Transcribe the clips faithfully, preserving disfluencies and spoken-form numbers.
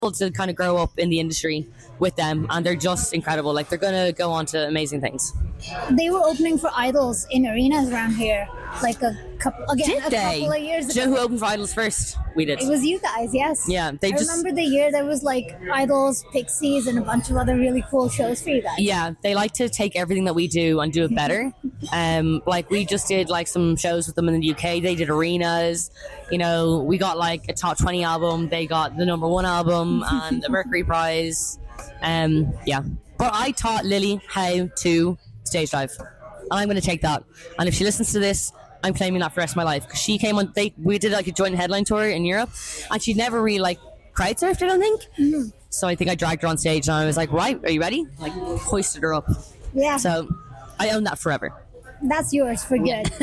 to kind of grow up in the industry with them, and they're just incredible. Like, they're gonna go on to amazing things. They were opening for Idols in arenas around here, like a couple again Did a they? couple of years Do you ago. know who opened for Idols first? We did. It was you guys, yes. Yeah, they I just- remember the year there was like Idols, Pixies, and a bunch of other really cool shows for you guys. Yeah, they like to take everything that we do and do it better. Um, like, we just did like some shows with them in the U K. They did arenas. You know, we got like a top twenty album. They got the number one album and a Mercury Prize. Um, yeah, but I taught Lily how to stage dive, and I'm going to take that. And if she listens to this, I'm claiming that for the rest of my life, because she came on. They we did like a joint headline tour in Europe, and she'd never really like crowd surfed, I don't think. Mm-hmm. So I think I dragged her on stage, and I was like, "Right, are you ready?" Like, hoisted her up. Yeah. So I own that forever. That's yours for good.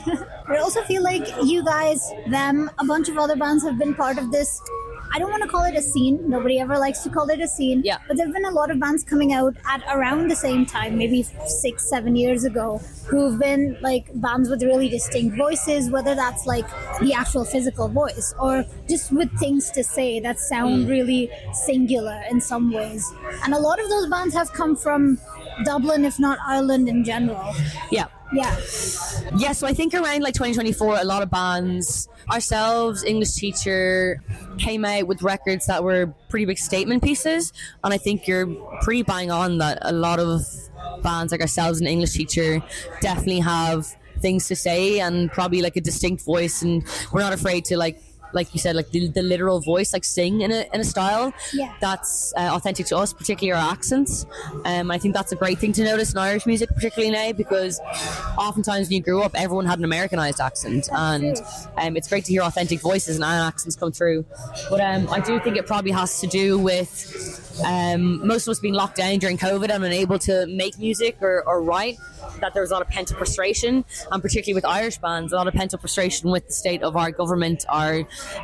I also feel like you guys, them, a bunch of other bands have been part of this. I don't want to call it a scene. Nobody ever likes to call it a scene. Yeah. But there have been a lot of bands coming out at around the same time, maybe six, seven years ago, who've been like bands with really distinct voices, whether that's like the actual physical voice or just with things to say that sound really singular in some ways. And a lot of those bands have come from Dublin, if not Ireland in general. Yeah. Yeah. Yeah, so I think around like twenty twenty-four, a lot of bands, ourselves, English Teacher, came out with records that were pretty big statement pieces. And I think you're pretty bang on that a lot of bands like ourselves and English Teacher definitely have things to say and probably like a distinct voice. And we're not afraid to, like, like you said, like the, the literal voice, like sing in a in a style Yeah. that's uh, authentic to us, particularly our accents. Um, I think that's a great thing to notice in Irish music, particularly now, because oftentimes when you grew up, everyone had an Americanized accent, and um, it's great to hear authentic voices and accents come through. But um, I do think it probably has to do with um, most of us being locked down during COVID and unable to make music or, or write. That there was a lot of pent-up frustration, and particularly with Irish bands, a lot of pent-up frustration with the state of our government, our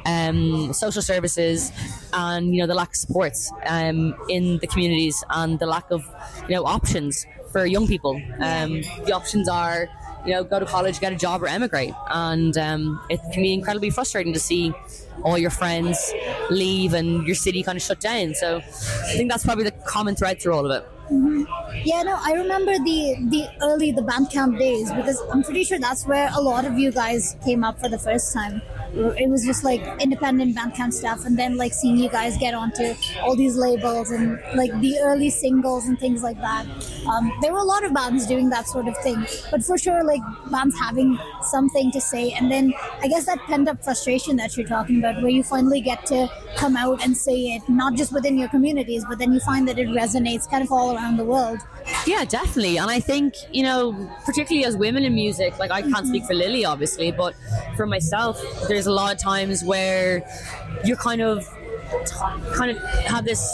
um, social services, and, you know, the lack of supports um, in the communities, and the lack of, you know, options for young people. Um, the options are, you know, go to college, get a job, or emigrate, and um, it can be incredibly frustrating to see all your friends leave and your city kind of shut down. So I think that's probably the common thread through all of it. Yeah, no, I remember the the early the Bandcamp days, because I'm pretty sure that's where a lot of you guys came up for the first time. It was just like independent Bandcamp stuff, and then like seeing you guys get onto all these labels and like the early singles and things like that. Um, there were a lot of bands doing that sort of thing, but for sure, like bands having something to say, and then I guess that pent up frustration that you're talking about, where you finally get to come out and say it, not just within your communities, but then you find that it resonates kind of all around the world. Yeah, definitely. And I think, you know, particularly as women in music, like I can't speak for Lily, obviously, but for myself, there's a lot of times where you're kind of, kind of have this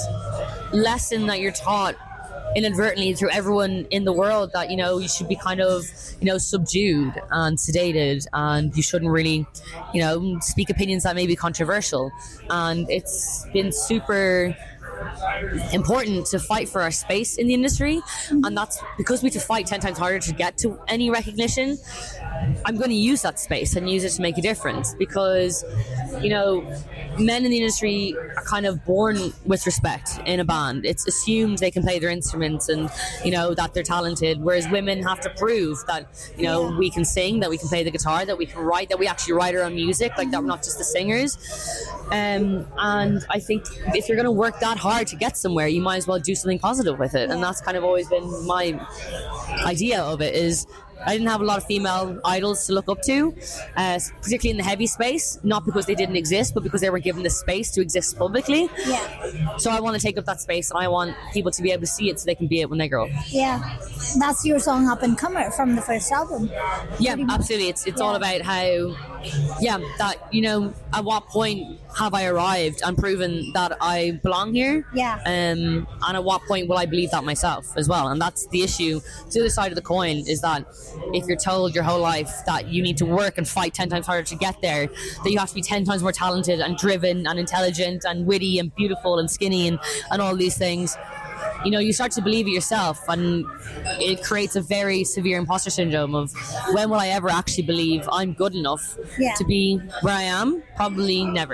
lesson that you're taught inadvertently through everyone in the world that, you know, you should be kind of, you know, subdued and sedated, and you shouldn't really, you know, speak opinions that may be controversial. And it's been super important to fight for our space in the industry, and that's because we have to fight ten times harder to get to any recognition. I'm going to use that space and use it to make a difference, because, you know, men in the industry are kind of born with respect in a band. It's assumed they can play their instruments and, you know, that they're talented, whereas women have to prove that, you know, we can sing, that we can play the guitar, that we can write, that we actually write our own music, like that we're not just the singers. Um, and I think if you're going to work that hard to get somewhere, you might as well do something positive with it. And that's kind of always been my idea of it, is I didn't have a lot of female idols to look up to, uh, particularly in the heavy space, not because they didn't exist, but because they were given the space to exist publicly. Yeah. So I want to take up that space, and I want people to be able to see it so they can be it when they grow up. Yeah, that's your song Up and Comer from the first album. Yeah, absolutely. It's it's Yeah. all about how, yeah, that, you know, at what point have I arrived and proven that I belong here? Yeah. Um, and at what point will I believe that myself as well? And that's the issue. The other side of the coin is that if you're told your whole life that you need to work and fight ten times harder to get there, that you have to be ten times more talented and driven and intelligent and witty and beautiful and skinny and, and all these things, you know, you start to believe it yourself, and it creates a very severe imposter syndrome of, when will I ever actually believe I'm good enough Yeah. to be where I am? Probably never.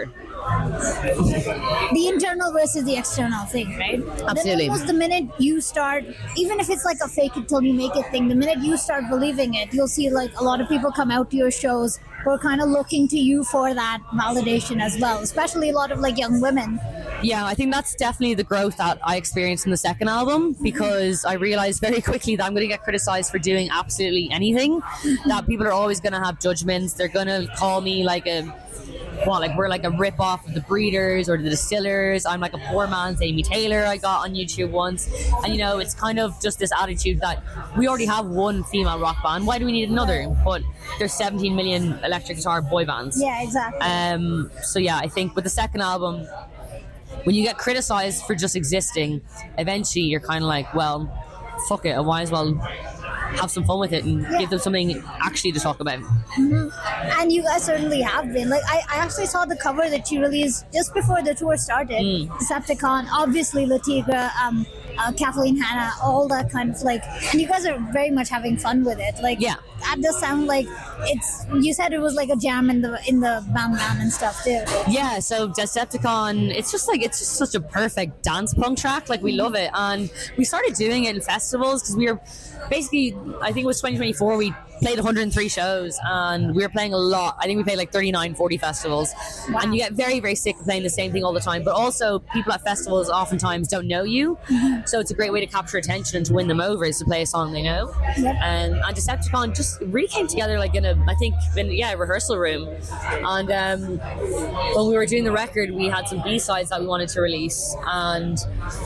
the internal versus the external thing, right? Absolutely. Then almost the minute you start, even if it's like a fake it till you make it thing, the minute you start believing it, you'll see like a lot of people come out to your shows who are kind of looking to you for that validation as well, especially a lot of like young women. Yeah, I think that's definitely the growth that I experienced in the second album, because I realized very quickly that I'm going to get criticized for doing absolutely anything, that people are always going to have judgments. They're going to call me like a, what, like we're like a rip-off of the Breeders or the Distillers. I'm like a poor man's Amy Taylor I got on YouTube once. And, you know, it's kind of just this attitude that we already have one female rock band. Why do we need another? But there's seventeen million electric guitar boy bands. Yeah, exactly. Um. So, yeah, I think with the second album, when you get criticized for just existing, eventually you're kind of like, well, fuck it, I might as well have some fun with it and yeah. give them something actually to talk about. Mm-hmm. And you guys certainly have been. Like, I, I actually saw the cover that you released just before the tour started. Mm. Decepticon, obviously Le Tigre, um, uh, Kathleen Hanna, all that kind of like, and you guys are very much having fun with it. Like, yeah. That does sound like it's, you said it was like a jam in the in the Bam Bam and stuff too. Yeah, so Decepticon, it's just like, it's just such a perfect dance punk track. Like, we love it. And we started doing it in festivals because we were basically, I think it was twenty twenty-four, we played one hundred three shows and we were playing a lot. I think we played like thirty-nine, forty festivals. Wow. And you get very, very sick of playing the same thing all the time. But also, people at festivals oftentimes don't know you. Mm-hmm. So it's a great way to capture attention and to win them over is to play a song they know. Yep. And, and Decepticon just really came together like in a, I think, in, yeah, a rehearsal room. And um, when we were doing the record, we had some B-sides that we wanted to release. And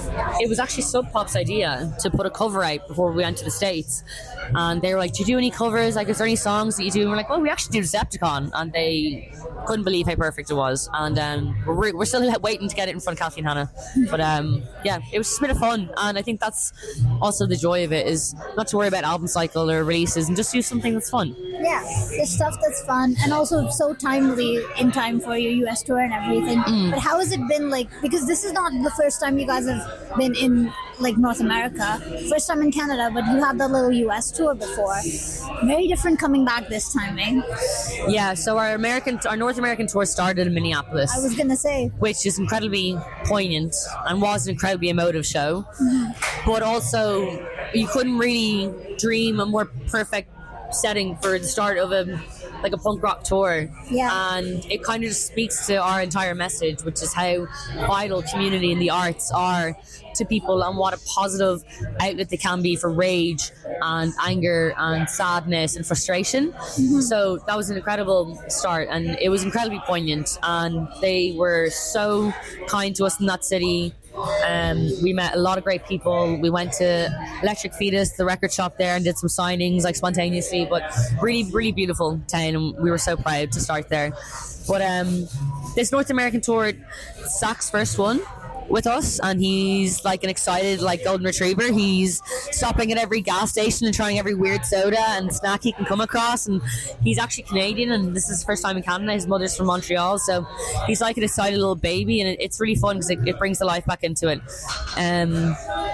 it was actually Sub Pop's idea to put a cover out before we went to the States. And they were like, do you do any covers? Like, is there any songs that you do? And we're like, oh, we actually do Decepticon. And they couldn't believe how perfect it was. And um, we're, we're still waiting to get it in front of Kathleen Hanna. But um, yeah, it was just a bit of fun. And I think that's also the joy of it, is not to worry about album cycle or releases and just do something that's fun. Yeah, the stuff that's fun and also so timely in time for your U S tour and everything. Mm. But how has it been like, because this is not the first time you guys have been in like North America, first time in Canada, but you had the little U S tour before. Very different coming back this time, eh? Yeah, so our American, our North American tour started in Minneapolis. I was gonna say, which is incredibly poignant and was an incredibly emotive show. Mm-hmm. But also, you couldn't really dream a more perfect setting for the start of a like a punk rock tour. Yeah. And it kind of just speaks to our entire message, which is how vital community and the arts are to people and what a positive outlet they can be for rage and anger and sadness and frustration. Mm-hmm. So that was an incredible start and it was incredibly poignant, and they were so kind to us in that city. Um, we met a lot of great people. We went to Electric Fetus, the record shop there, and did some signings like spontaneously, but really, really beautiful town, and we were so proud to start there. But um, this North American tour, Zach's first one with us, and he's like an excited like golden retriever. He's stopping at every gas station and trying every weird soda and snack he can come across, and he's actually Canadian and this is his first time in Canada. His mother's from Montreal, so he's like an excited little baby, and it, it's really fun because it, it brings the life back into it. Um,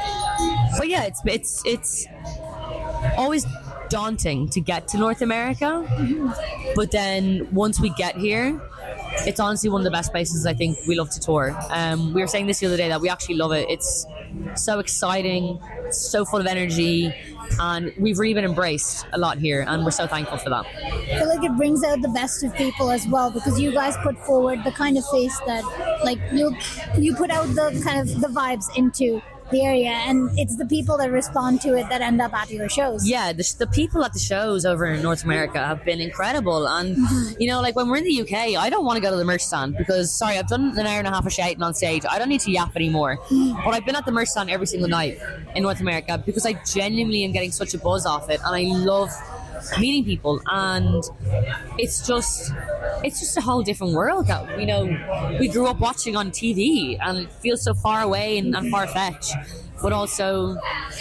but yeah, it's it's it's always daunting to get to North America, but then once we get here, it's honestly one of the best places I think we love to tour. Um, we were saying this the other day that we actually love it. It's so exciting, so full of energy, and we've really been embraced a lot here, and we're so thankful for that. I feel like it brings out the best of people as well, because you guys put forward the kind of face that, like, you you put out the kind of the vibes into the area, and it's the people that respond to it that end up at your shows. Yeah, the, the people at the shows over in North America have been incredible, and mm-hmm. you know, like when we're in the U K, I don't want to go to the merch stand because, sorry, I've done an hour and a half of shouting on stage. I don't need to yap anymore. Mm-hmm. But I've been at the merch stand every single night in North America because I genuinely am getting such a buzz off it, and I love meeting people, and it's just it's just a whole different world that, you know, we grew up watching on T V, and it feels so far away and, and far-fetched, but also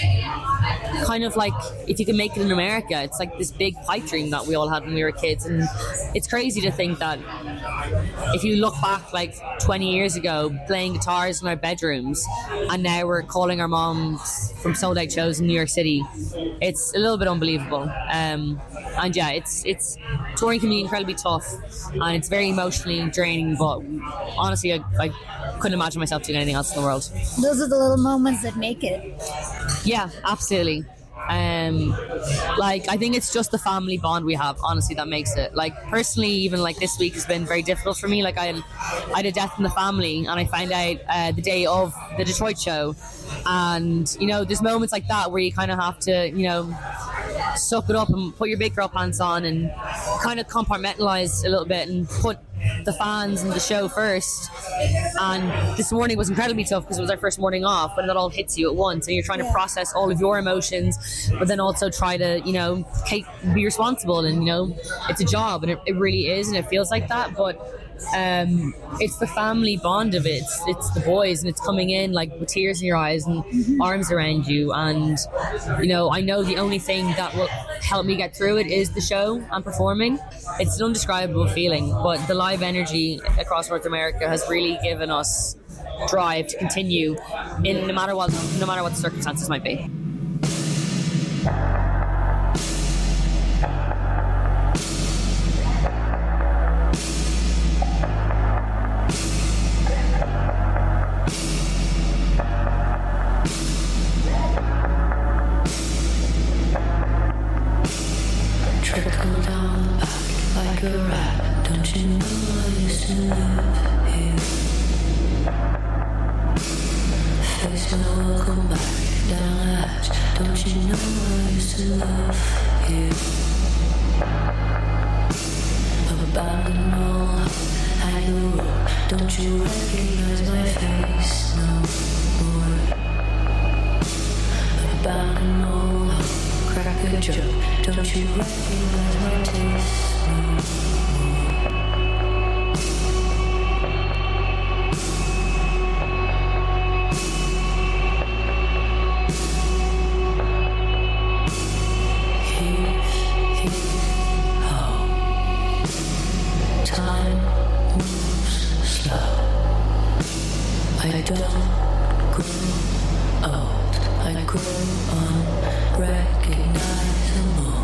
kind of like if you can make it in America, it's like this big pipe dream that we all had when we were kids. And it's crazy to think that if you look back like twenty years ago, playing guitars in our bedrooms, and now we're calling our moms from sold out shows in New York City, it's a little bit unbelievable. Um, and yeah, it's it's touring can be incredibly tough, and it's very emotionally draining. But honestly, I, I couldn't imagine myself doing anything else in the world. Those are the little moments that make it. Yeah, absolutely. Um, like I think it's just the family bond we have, honestly, that makes it. Like personally, even like this week has been very difficult for me. Like I had, I had a death in the family, and I found out uh, the day of the Detroit show. And you know, there's moments like that where you kind of have to, you know, suck it up and put your big girl pants on and kind of compartmentalize a little bit and put the fans and the show first. And this morning was incredibly tough because it was our first morning off, and it all hits you at once, and you're trying to process all of your emotions, but then also try to, you know, take, be responsible. And you know, it's a job, and it, it really is, and it feels like that. But um, it's the family bond of it. It's, it's the boys, and it's coming in like with tears in your eyes and mm-hmm. arms around you. And you know, I know the only thing that will help me get through it is the show and performing. It's an indescribable feeling, but the live energy across North America has really given us drive to continue in no matter what, no matter what the circumstances might be. Trickle down back like a rat. Don't you know I used to live here? Face when I welcome back down the hatch. Don't you know I used to live here? I've abandoned all hope, hang the rope. Don't you recognize my face no more? I've abandoned all hope, crack a joke. Don't you recognize my taste no more? I don't grow old, I grow unrecognizable.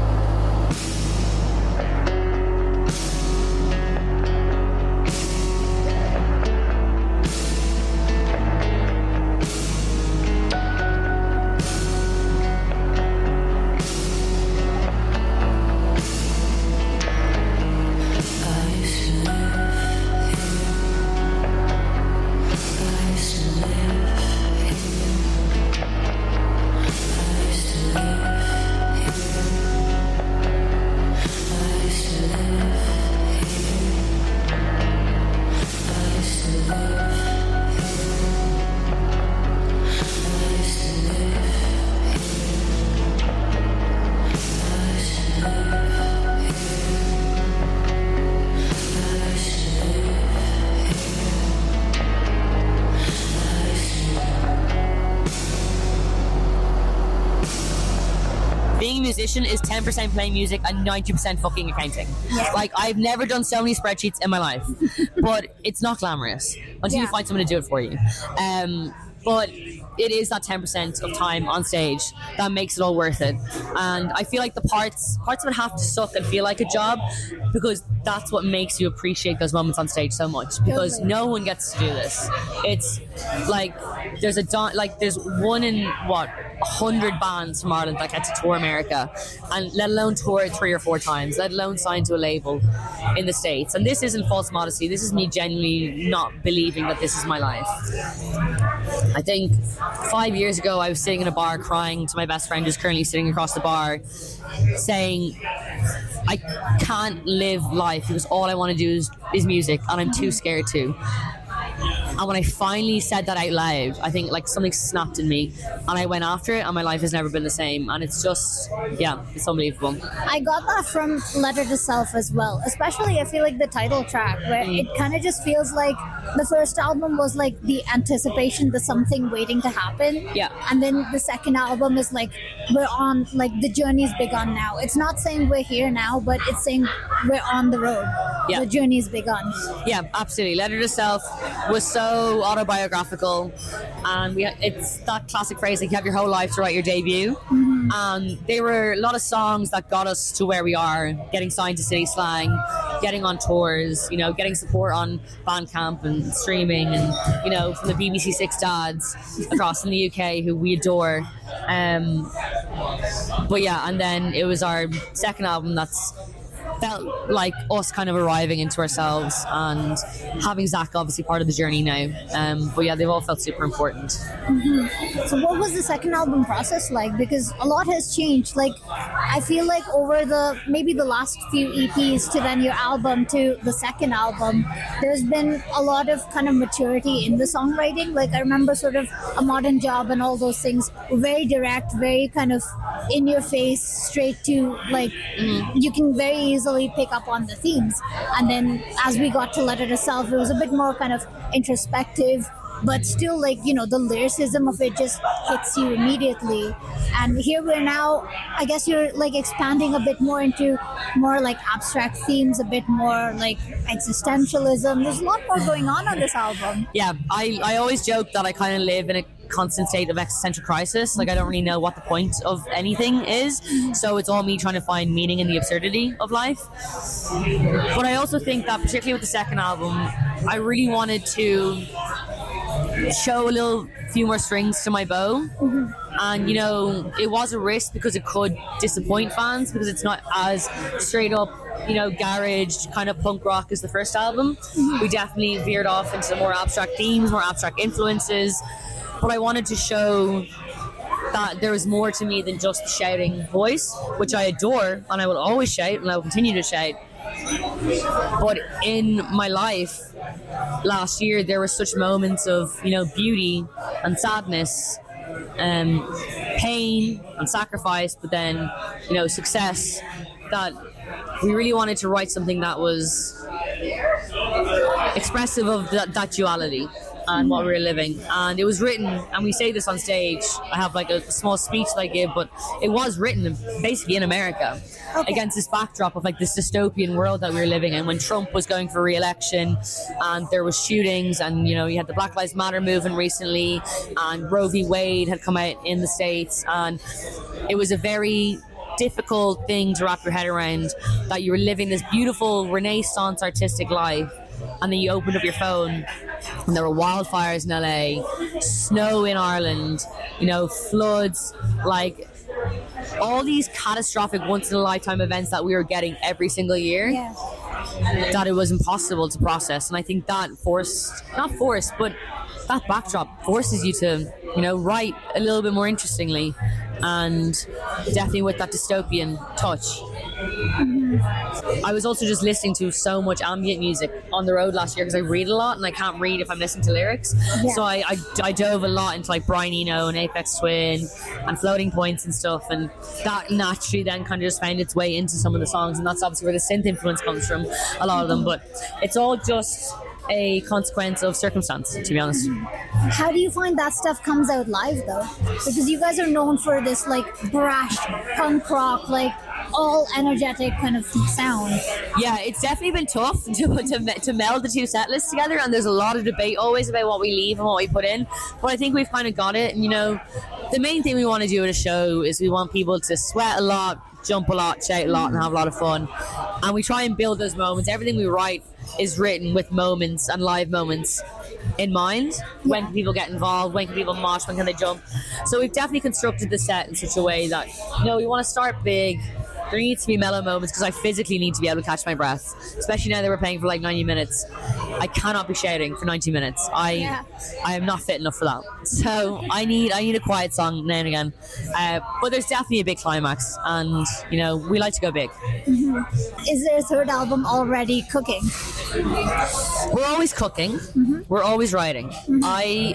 Musician is ten percent playing music and ninety percent fucking accounting. Yeah. Like, I've never done so many spreadsheets in my life, but it's not glamorous until yeah. you find someone to do it for you. Um, but it is that ten percent of time on stage that makes it all worth it. And I feel like the parts parts of it have to suck and feel like a job, because that's what makes you appreciate those moments on stage so much, because totally. No one gets to do this. It's like there's a don- like there's one in what a hundred bands from Ireland that get to tour America, and let alone tour three or four times, let alone sign to a label in the States. And this isn't false modesty, this is me genuinely not believing that this is my life. I think five years ago I was sitting in a bar crying to my best friend who's currently sitting across the bar, saying I can't live life because all I want to do is, is music, and I'm too scared to. And when I finally said that out loud, I think like something snapped in me, and I went after it, and my life has never been the same. And it's just, yeah, it's unbelievable. I got that from Letter to Self as well, especially I feel like the title track, where mm. it kind of just feels like the first album was like the anticipation, the something waiting to happen. Yeah. And then the second album is like, we're on, like the journey's begun now. It's not saying we're here now, but it's saying we're on the road. Yeah. The journey's begun. Yeah, absolutely. Letter to Self was so autobiographical, and we it's that classic phrase like you have your whole life to write your debut. Mm-hmm. Mm-hmm. Um, they were a lot of songs that got us to where we are, getting signed to City Slang, getting on tours, you know, getting support on Bandcamp and streaming, and, you know, from the B B C Six dads across in the U K who we adore. Um, but yeah, and then it was our second album that's felt like us kind of arriving into ourselves, and having Zach obviously part of the journey now. Um, but yeah, they've all felt super important. Mm-hmm. So what was the second album process like? Because a lot has changed. Like, I feel like over the maybe the last few E Ps to then your album to the second album, there's been a lot of kind of maturity in the songwriting. Like, I remember sort of A Modern Job and all those things were very direct, very kind of in your face, straight to, like, mm-hmm. you can very easily pick up on the themes. And then as we got to Let It Itself, it was a bit more kind of introspective, but still, like, you know, the lyricism of it just hits you immediately. And here we're now, I guess you're like expanding a bit more into more like abstract themes, a bit more like existentialism. There's a lot more going on on this album. Yeah, I, I always joke that I kind of live in a constant state of existential crisis. Like, I don't really know what the point of anything is, so it's all me trying to find meaning in the absurdity of life. But I also think that, particularly with the second album, I really wanted to show a little few more strings to my bow. Mm-hmm. And, you know, it was a risk because it could disappoint fans, because it's not as straight up, you know, garage kind of punk rock as the first album. Mm-hmm. We definitely veered off into more abstract themes, more abstract influences. But I wanted to show that there was more to me than just the shouting voice, which I adore, and I will always shout, and I will continue to shout. But in my life last year, there were such moments of, you know, beauty and sadness, um, pain and sacrifice, but then, you know, success, that we really wanted to write something that was expressive of that, that duality and what we were living. And it was written, and we say this on stage, I have like a small speech that I give, but it was written basically in America, okay, against this backdrop of like this dystopian world that we were living in when Trump was going for re-election, and there was shootings, and, you know, you had the Black Lives Matter movement recently, and Roe v. Wade had come out in the States, and it was a very difficult thing to wrap your head around, that you were living this beautiful Renaissance artistic life, and then you opened up your phone and there were wildfires in L A, snow in Ireland, you know, floods, like all these catastrophic once-in-a-lifetime events that we were getting every single year, yeah, that it was impossible to process. And I think that forced, not forced, but that backdrop forces you to, you know, write a little bit more interestingly, and definitely with that dystopian touch. Mm-hmm. I was also just listening to so much ambient music on the road last year, because I read a lot and I can't read if I'm listening to lyrics. Yeah. So I, I, I dove a lot into like Brian Eno and Aphex Twin and Floating Points and stuff, and that naturally then kind of just found its way into some of the songs, and that's obviously where the synth influence comes from, a lot of them. But it's all just a consequence of circumstance, to be honest. How do you find that stuff comes out live, though? Because you guys are known for this like brash punk rock, like all energetic kind of sound. Yeah, it's definitely been tough to, to to meld the two set lists together, and there's a lot of debate always about what we leave and what we put in, but I think we've kind of got it. And, you know, the main thing we want to do at a show is we want people to sweat a lot, jump a lot, shout a lot, and have a lot of fun, and we try and build those moments. Everything we write is written with moments and live moments in mind. When can people get involved? When can people mosh? When can they jump? So we've definitely constructed the set in such a way that, you know, we want to start big. There needs to be mellow moments, because I physically need to be able to catch my breath, especially now that we're playing for like ninety minutes. I cannot be shouting for ninety minutes. I yeah. I am not fit enough for that. So I need I need a quiet song now and again. Uh, but there's definitely a big climax, and, you know, we like to go big. Mm-hmm. Is there a third album already cooking? We're always cooking. Mm-hmm. We're always writing. Mm-hmm. I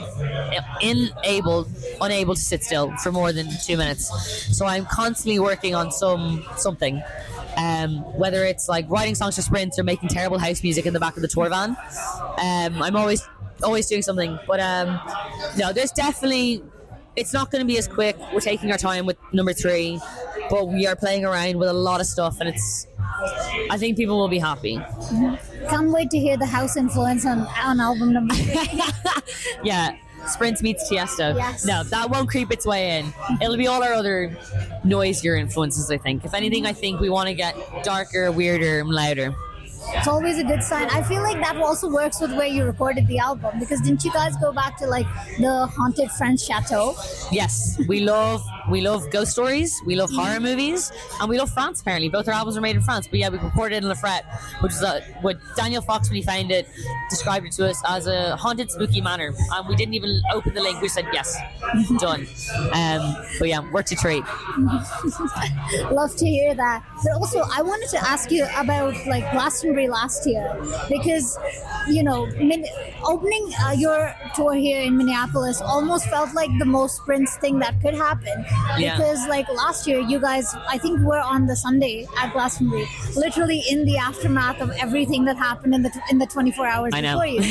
am unable, unable to sit still for more than two minutes. So I'm constantly working on some something. Um, whether it's like writing songs for sprints or making terrible house music in the back of the tour van. Um, I'm always always doing something. But um, no, there's definitely, it's not going to be as quick. We're taking our time with number three, but we are playing around with a lot of stuff, and it's, I think people will be happy. Mm-hmm. Can't wait to hear the house influence on, on album number three. Yeah. Sprints meets Tiesto. Yes. No, that won't creep its way in. It'll be all our other noisier influences, I think. If anything, I think we want to get darker, weirder, and louder. It's always a good sign. I feel like that also works with where you recorded the album, because didn't you guys go back to like the haunted French chateau? Yes, we love we love ghost stories, we love horror movies, and we love France. Apparently, both our albums were made in France. But yeah, we recorded in La Frette, which is a, what Daniel Fox, when he found it, described it to us as a haunted, spooky manor. And we didn't even open the link. We said yes, done. Um, but yeah, worth to treat. Love to hear that. But also, I wanted to ask you about like Glastonbury last year, because you know, min- opening uh, your tour here in Minneapolis almost felt like the most Prince thing that could happen. Yeah. Because like last year, you guys, I think, were on the Sunday at Glastonbury, literally in the aftermath of everything that happened in the t- in the twenty-four hours I know. before you.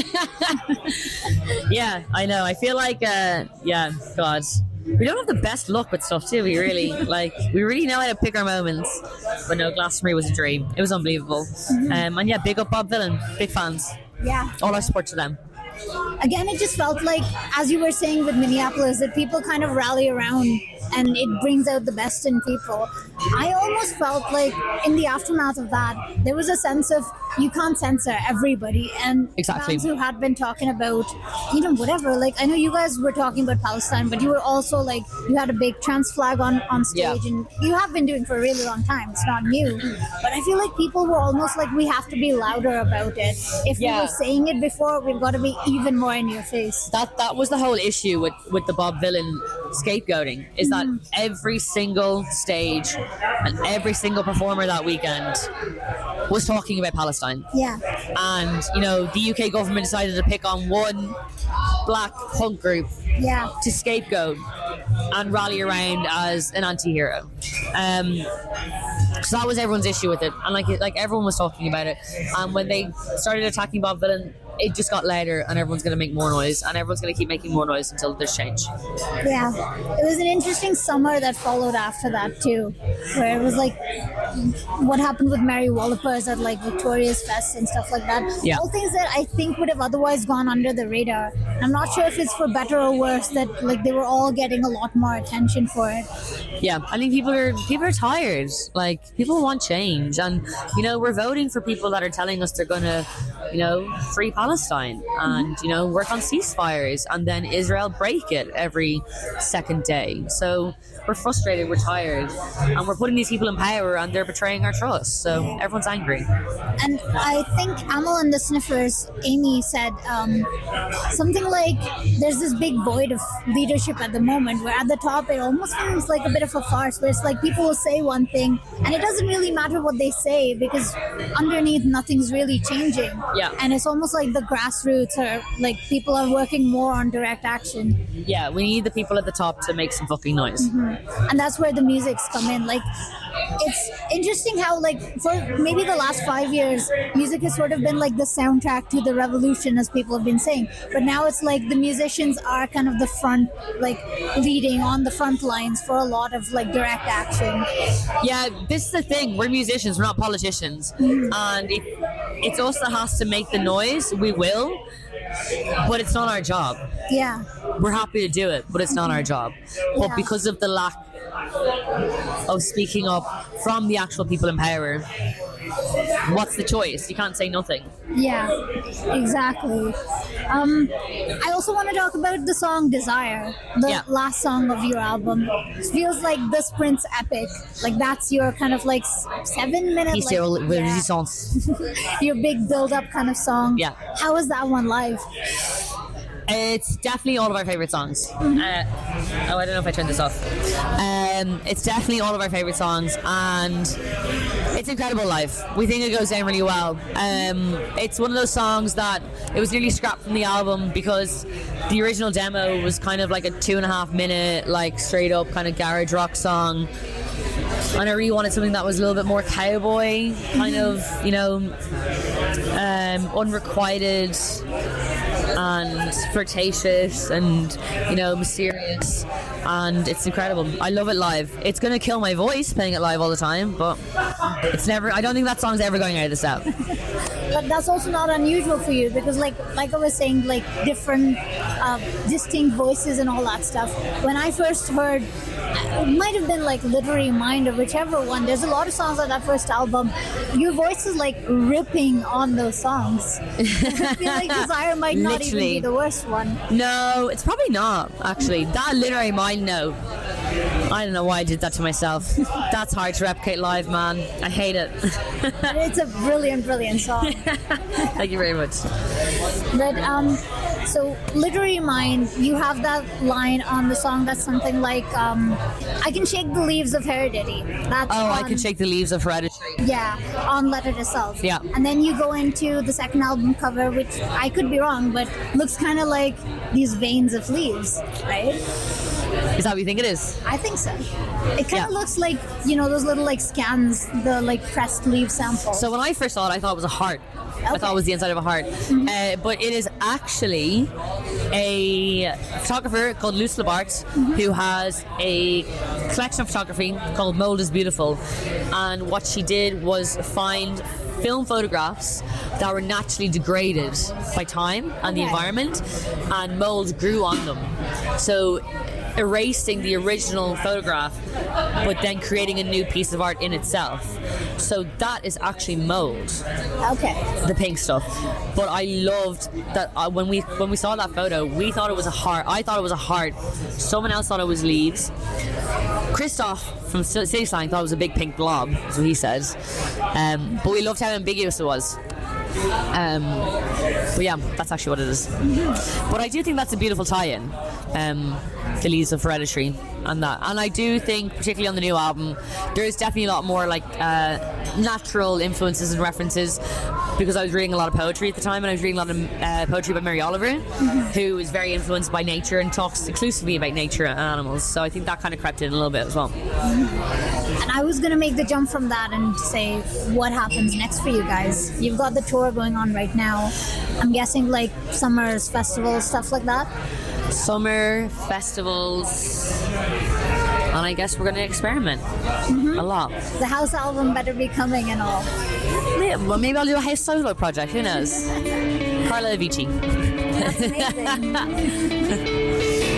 Yeah, I know. I feel like, uh, yeah, God. We don't have the best luck with stuff, too. We really, like, we really know how to pick our moments. But no, Glastonbury was a dream. It was unbelievable. Mm-hmm. Um, and yeah, big up Bob Dylan. Big fans. Yeah. All our support to them. Again, it just felt like, as you were saying with Minneapolis, that people kind of rally around and it brings out the best in people. I almost felt like in the aftermath of that, there was a sense of you can't censor everybody. And exactly. fans who had been talking about, you know, whatever, like I know you guys were talking about Palestine, but you were also like, you had a big trans flag on, on stage, yeah. and you have been doing for a really long time. It's not new. But I feel like people were almost like, we have to be louder about it. If yeah. we were saying it before, we've got to be even more in your face. That that was the whole issue with, with the Bob Dylan scapegoating, is that mm. every single stage and every single performer that weekend was talking about Palestine. Yeah. And, you know, the U K government decided to pick on one black punk group yeah. to scapegoat and rally around as an anti-hero. Um, so that was everyone's issue with it. And like like everyone was talking about it. And when they started attacking Bob Dylan, it just got louder, and everyone's going to make more noise, and everyone's going to keep making more noise until there's change. Yeah. It was an interesting summer that followed after that, too, where it was like what happened with Mary Wallopers at like Victoria's Fest and stuff like that. Yeah. All things that I think would have otherwise gone under the radar. I'm not sure if it's for better or worse that like they were all getting a lot more attention for it. Yeah, I think people are people are tired. Like, people want change, and you know, we're voting for people that are telling us they're going to, you know, free Palestine and, you know, work on ceasefires, and then Israel break it every second day. So we're frustrated, we're tired, and we're putting these people in power, and they're betraying our trust. So everyone's angry. And I think Amel and the Sniffers, Amy said um, something like, there's this big void of leadership at the moment, where at the top it almost feels like a bit of a farce, where it's like people will say one thing and it doesn't really matter what they say, because underneath nothing's really changing. Yeah. And it's almost like the grassroots are like, people are working more on direct action. Yeah, we need the people at the top to make some fucking noise. Mm-hmm. And that's where the music's come in. Like, it's interesting how, like, for maybe the last five years, music has sort of been like the soundtrack to the revolution, as people have been saying. But now it's like the musicians are kind of the front, like, leading on the front lines for a lot of, like, direct action. Yeah, this is the thing. We're musicians, we're not politicians. Mm-hmm. And if it's us that has to make the noise, we will. But it's not our job. Yeah. We're happy to do it, but it's not our job. But yeah. because of the lack of speaking up from the actual people in power, what's the choice? You can't say nothing. Yeah, exactly. Um, I also want to talk about the song Desire, the yeah. last song of your album. It feels like the Prince epic. Like, that's your kind of like seven minute, like, yeah. your big build up kind of song. Yeah. How was that one live? It's definitely all of our favourite songs. Mm-hmm. Uh, oh, I don't know if I turned this off. Um, it's definitely all of our favourite songs, and it's incredible live. We think it goes down really well. Um, it's one of those songs that it was nearly scrapped from the album because the original demo was kind of like a two and a half minute, like straight up kind of garage rock song. And I really wanted something that was a little bit more cowboy, kind of, you know, um, unrequited and flirtatious and, you know, mysterious, and it's incredible. I love it live. It's gonna kill my voice playing it live all the time, but it's never, I don't think that song's ever going out of the set. but that's also not unusual for you because, like, like I was saying, like different, uh, distinct voices and all that stuff. When I first heard, it might have been like Literary Mind or whichever one. There's a lot of songs on that first album. Your voice is like ripping on those songs. I feel like Desire might not Literally. even be the worst one. No, it's probably not, actually. That Literary Mind note, I don't know why I did that to myself. That's hard to replicate live, man. I hate it. But it's a brilliant, brilliant song. Thank you very much. But um, so Literary Mind, you have that line on the song that's something like, um, I can shake the leaves of Heredity. That's Oh, I on- can shake the leaves of Hereditary. Yeah, on Letter to Self. Yeah. And then you go into the second album cover, which I could be wrong, but looks kind of like these veins of leaves, right? Is that what you think it is? I think so. It kind Yeah. of looks like, you know, those little like scans, the like pressed leaf sample. So when I first saw it, I thought it was a heart. I Okay. thought it was the inside of a heart. Uh, but it is actually a photographer called Luce Labart who has a collection of photography called Mold is Beautiful. And what she did was find film photographs that were naturally degraded by time and the Okay. environment, and mold grew on them. So erasing the original photograph, but then creating a new piece of art in itself. So that is actually mold, Okay. the pink stuff. But I loved that uh, when we when we saw that photo, we thought it was a heart. I thought it was a heart. Someone else thought it was leaves. Christoph from C- City Slang thought it was a big pink blob, is what he said. Um, but we loved how ambiguous it was. Um, but yeah, that's actually what it is. But I do think that's a beautiful tie-in. Um, the leaves of Hereditary and that, and I do think, particularly on the new album, there is definitely a lot more like uh, natural influences and references. Because I was reading a lot of poetry at the time, and I was reading a lot of uh, poetry by Mary Oliver, who is very influenced by nature and talks exclusively about nature and animals. So I think that kind of crept in a little bit as well. And I was going to make the jump from that and say, what happens next for you guys? You've got the tour going on right now. I'm guessing like summers, festivals, stuff like that. Summer festivals, and I guess we're going to experiment a lot. The house album better be coming and all. Yeah, well, maybe I'll do a house solo project. Who knows? Carla Avicii. That's amazing.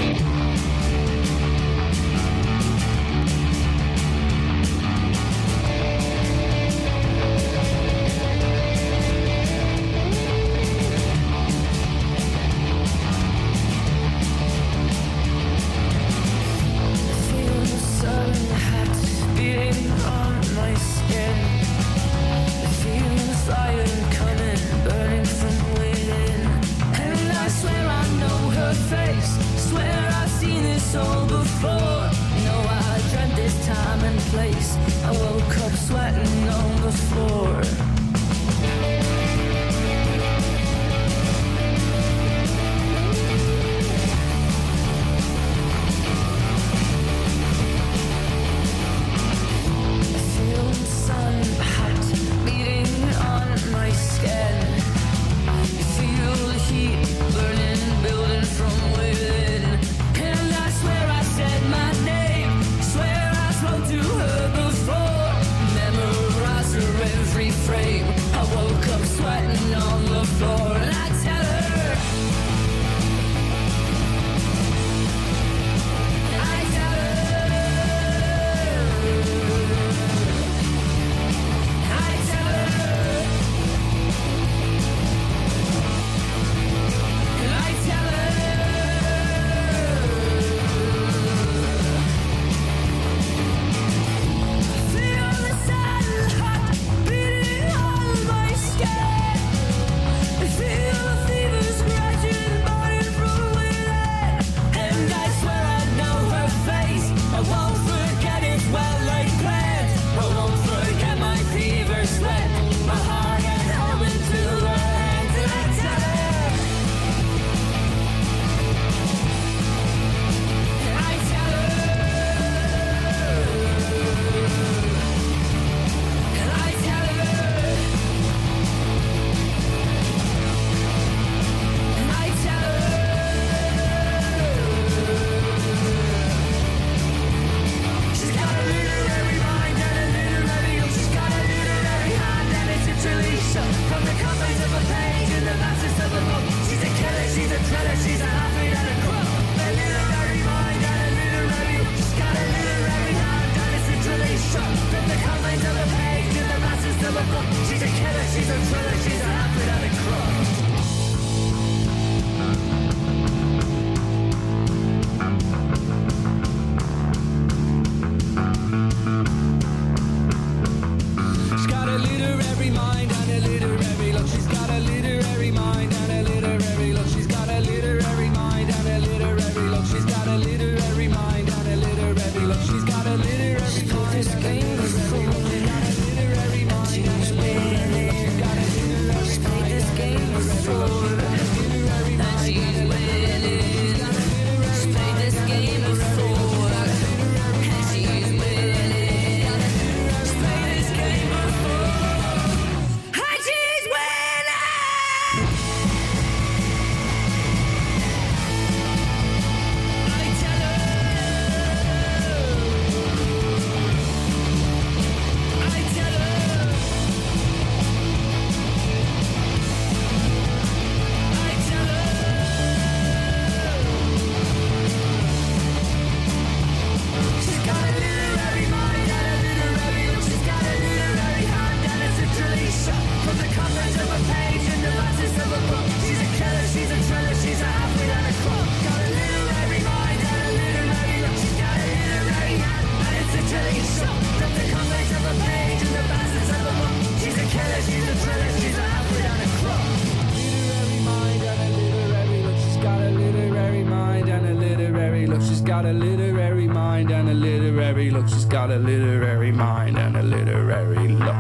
I woke up sweating on the floor. I feel the sun hot beating on my skin. You feel the heat burning, building from within. And I swear I said my name. Swear I spoke to her before. Memorize her every frame. I woke up got a literary mind and a literary look. She's got a literary mind and a literary look.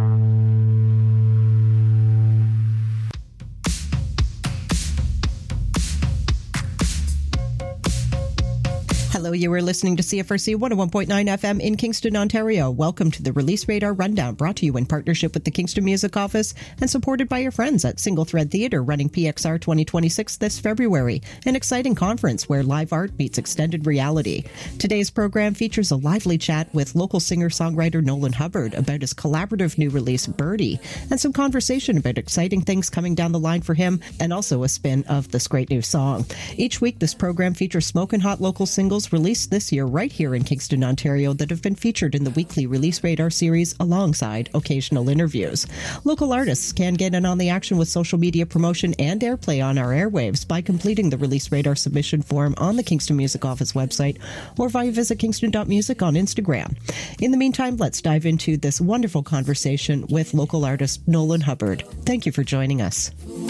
Hello, you are listening to C F R C one oh one point nine F M in Kingston, Ontario. Welcome to the Release Radar Rundown, brought to you in partnership with the Kingston Music Office and supported by your friends at Single Thread Theatre, running P X R twenty twenty-six this February, an exciting conference where live art meets extended reality. Today's program features a lively chat with local singer-songwriter Nolan Hubbard about his collaborative new release, Birdie, and some conversation about exciting things coming down the line for him, and also a spin of this great new song. Each week, this program features smoking hot local singles released this year right here in Kingston, Ontario, that have been featured in the weekly Release Radar series alongside occasional interviews. Local artists can get in on the action with social media promotion and airplay on our airwaves by completing the Release Radar submission form on the Kingston Music Office website or via visit kingston dot music on Instagram. In the meantime, let's dive into this wonderful conversation with local artist Nolan Hubbard. Thank you for joining us.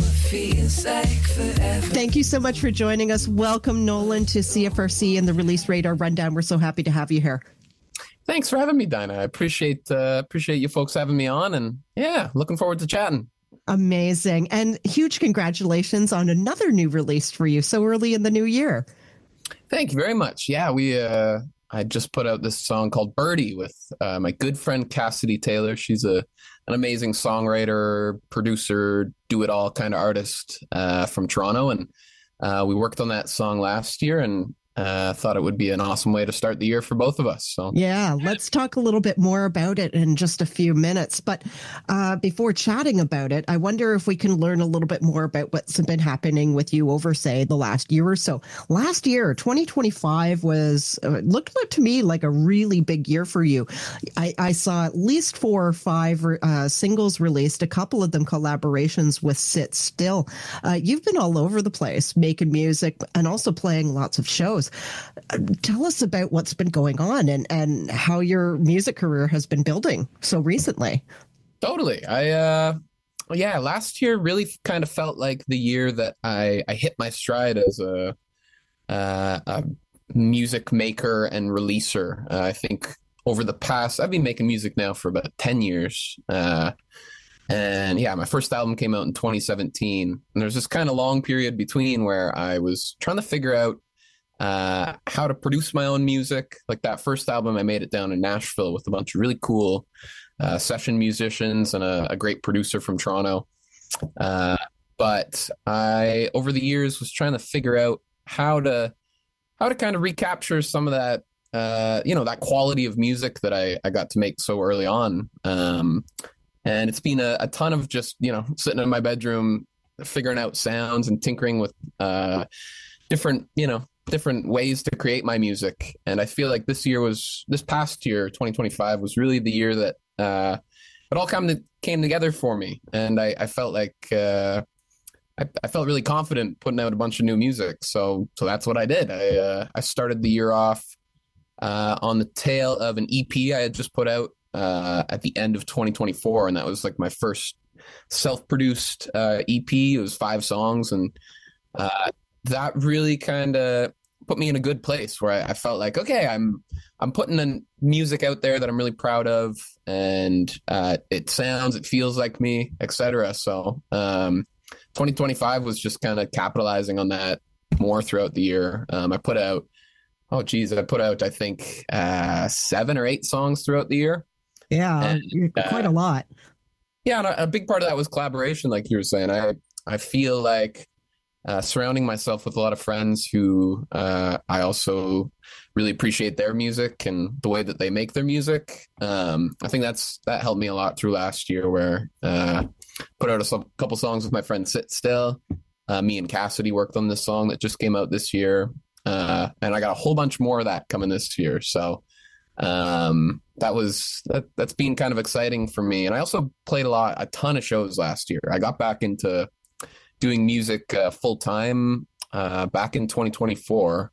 Thank you so much for joining us. Welcome, Nolan, to C F R C and the Release Radar Rundown. We're so happy to have you here. Thanks for having me, Dinah. I appreciate uh, appreciate you folks having me on, and yeah, looking forward to chatting. Amazing. And huge congratulations on another new release for you so early in the new year. Thank you very much. Yeah, we uh, I just put out this song called Birdie with uh, my good friend Cassidy Taylor. She's a an amazing songwriter, producer, do-it-all kind of artist uh, from Toronto. And uh, we worked on that song last year, and uh, thought it would be an awesome way to start the year for both of us. So yeah, let's talk a little bit more about it in just a few minutes. But uh, before chatting about it, I wonder if we can learn a little bit more about what's been happening with you over, say, the last year or so. Last year, twenty twenty-five was uh, looked to me like a really big year for you. I, I saw at least four or five uh, singles released, a couple of them collaborations with Sit Still. Uh, you've been all over the place making music and also playing lots of shows. Tell us about what's been going on and, and how your music career has been building so recently. Totally. I, uh, yeah, last year really kind of felt like the year that I, I hit my stride as a, uh, a music maker and releaser. Uh, I think over the past, I've been making music now for about ten years. Uh, and yeah, my first album came out in twenty seventeen. And there's this kind of long period between where I was trying to figure out uh how to produce my own music. Like that first album, I made it down in Nashville with a bunch of really cool uh session musicians and a, a great producer from Toronto, uh but I over the years was trying to figure out how to how to kind of recapture some of that uh you know that quality of music that I, I got to make so early on. Um and it's been a, a ton of just you know sitting in my bedroom figuring out sounds and tinkering with uh different you know different ways to create my music. And I feel like this year was this past year, twenty twenty-five, was really the year that uh, it all come to, came together for me. And I, I felt like uh, I, I felt really confident putting out a bunch of new music. So so that's what I did. I uh, I started the year off uh, on the tail of an E P I had just put out uh, at the end of twenty twenty-four. And that was like my first self-produced uh, E P. It was five songs. And uh, that really kind of put me in a good place where I, I felt like, okay, I'm I'm putting in music out there that I'm really proud of, and uh, it sounds, it feels like me, et cetera. So um, twenty twenty-five was just kind of capitalizing on that more throughout the year. Um, I put out, oh geez, I put out I think uh, seven or eight songs throughout the year. Yeah, and, quite uh, a lot. Yeah, and a, a big part of that was collaboration, like you were saying. I I feel like Uh, surrounding myself with a lot of friends who uh, I also really appreciate their music and the way that they make their music. Um, I think that's that helped me a lot through last year, where uh, put out a so- couple songs with my friend Sit Still. Uh, me and Cassidy worked on this song that just came out this year, uh, and I got a whole bunch more of that coming this year. So um, that was that, that's been kind of exciting for me. And I also played a lot, a ton of shows last year. I got back into doing music uh, full time uh, back in twenty twenty-four.